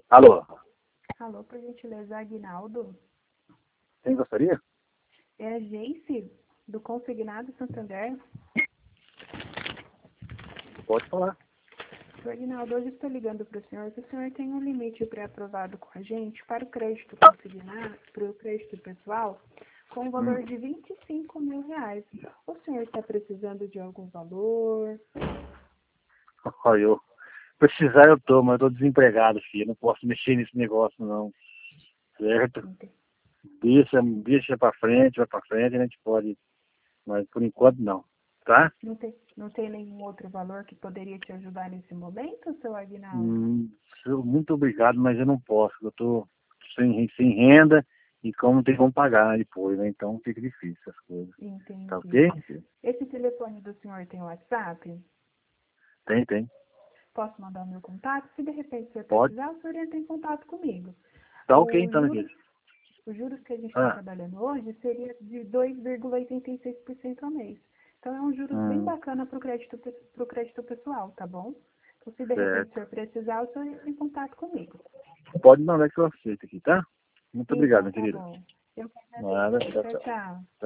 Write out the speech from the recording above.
Alô, Alô, por gentileza, Aguinaldo. quem gostaria? É a Geice, do Consignado Santander. Pode falar. Sr. Aguinaldo, hoje estou ligando para o senhor que o senhor tem um limite pré-aprovado com a gente para o crédito consignado, para o crédito pessoal, com um valor de R$ 25.000. O senhor está precisando de algum valor? Olha, eu precisar eu tô, mas eu tô desempregado, filho. Não posso mexer nesse negócio, não. Certo? Ente- Deixa pra frente, vai pra frente, a gente pode. Mas por enquanto não. Tá? Não tem nenhum outro valor que poderia te ajudar nesse momento, seu Aguinaldo? Hum, Muito obrigado, mas eu não posso. Eu tô sem renda e como não tem como pagar depois, né? Então fica difícil as coisas. Tá Entendi. ok? Esse telefone do senhor tem WhatsApp? Tem. Posso mandar o meu contato? Se de repente o senhor Pode. precisar, o senhor entra em contato comigo. Tá ok Os então, meu juros, querido. os juros que a gente está Ah, trabalhando hoje seria de 2,86% ao mês. Então é um juros bem hum, bacana para o crédito pessoal, tá bom? Então se de repente o certo. senhor precisar, o senhor entra em contato comigo. Pode mandar que eu aceito aqui, tá? Muito obrigado, Então meu tá querido. bom. Eu que Nada. agradeço. Tchau, Tchau, tchau. tchau.